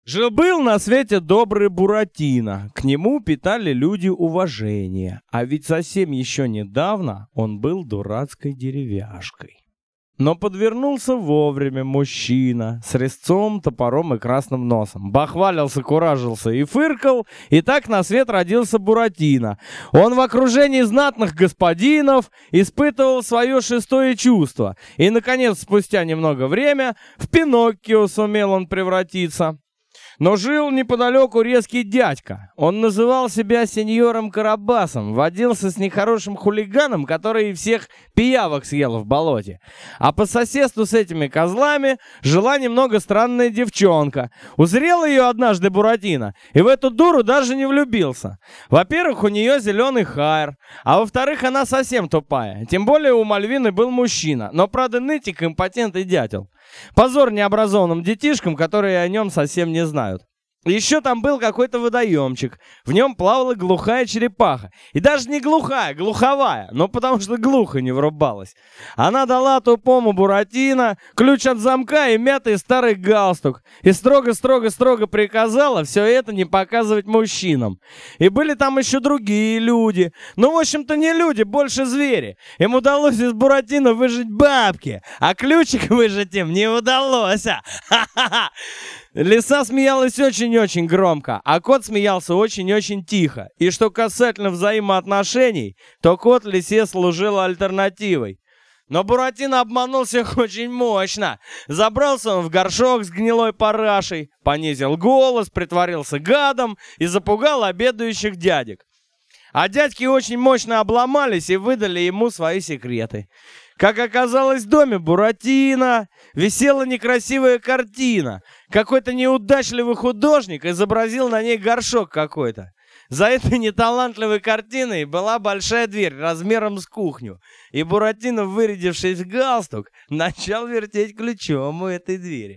Жил-был на свете добрый Буратино, к нему питали люди уважение, а ведь совсем еще недавно он был дурацкой деревяшкой. Но подвернулся вовремя мужчина с резцом, топором и красным носом. Бахвалился, куражился и фыркал, и так на свет родился Буратино. Он в окружении знатных господинов испытывал свое шестое чувство, и, наконец, спустя немного время, в Пиноккио сумел он превратиться. Но жил неподалеку резкий дядька. Он называл себя сеньором Карабасом, водился с нехорошим хулиганом, который всех пиявок съел в болоте. А по соседству с этими козлами жила немного странная девчонка. Узрел ее однажды Буратино, и в эту дуру даже не влюбился. Во-первых, у нее зеленый хайр, а во-вторых, она совсем тупая. Тем более у Мальвины был мужчина, но, правда, нытик, импотент и дятел. Позор необразованным детишкам, которые о нем совсем не знают. Еще там был какой-то водоемчик. В нем плавала глухая черепаха. И даже не глухая, глуховая, но потому что глухо не врубалась. Она дала тупому Буратино ключ от замка и мятый старый галстук. И строго-строго-строго приказала все это не показывать мужчинам. И были там еще другие люди. Ну, в общем-то, не люди, больше звери. Им удалось из Буратино выжать бабки, а ключик выжать им не удалось. Ха-ха-ха! Лиса смеялась очень-очень громко, а кот смеялся очень-очень тихо. И что касательно взаимоотношений, то кот лисе служил альтернативой. Но Буратино обманул всех очень мощно. Забрался он в горшок с гнилой парашей, понизил голос, притворился гадом и запугал обедающих дядек. А дядьки очень мощно обломались и выдали ему свои секреты. Как оказалось, в доме Буратино висела некрасивая картина. Какой-то неудачливый художник изобразил на ней горшок какой-то. За этой неталантливой картиной была большая дверь размером с кухню. И Буратино, вырядившись в галстук, начал вертеть ключом у этой двери.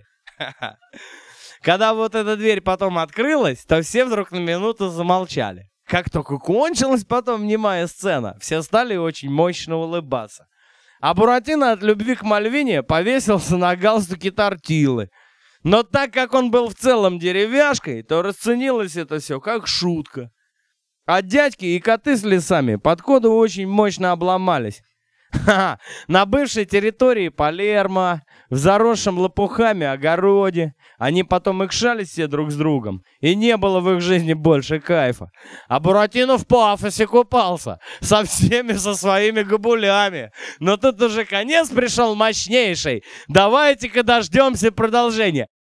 Когда вот эта дверь потом открылась, то все вдруг на минуту замолчали. Как только кончилась потом немая сцена, все стали очень мощно улыбаться. А Буратино от любви к Мальвине повесился на галстуке тортилы. Но так как он был в целом деревяшкой, то расценилось это все как шутка. А дядьки и коты с лисами под коду очень мощно обломались. Ха-ха, на бывшей территории Палермо, в заросшем лопухами огороде. Они потом икшались все друг с другом, и не было в их жизни больше кайфа. А Буратино в пафосе купался, со всеми со своими габулями. Но тут уже конец пришел мощнейший. Давайте-ка дождемся продолжения.